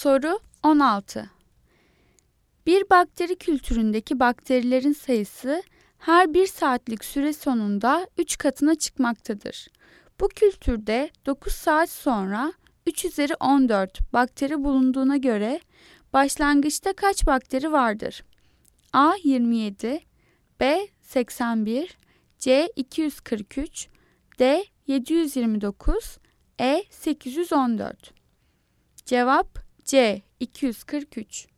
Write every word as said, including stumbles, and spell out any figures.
Soru on altı. Bir bakteri kültüründeki bakterilerin sayısı her bir saatlik süre sonunda üç katına çıkmaktadır. Bu kültürde dokuz saat sonra üç üzeri on dört bakteri bulunduğuna göre başlangıçta kaç bakteri vardır? A. yirmi yedi, B. seksen bir, C. iki yüz kırk üç, D. yedi yüz yirmi dokuz, E. sekiz yüz on dört. Cevap C. iki yüz kırk üç.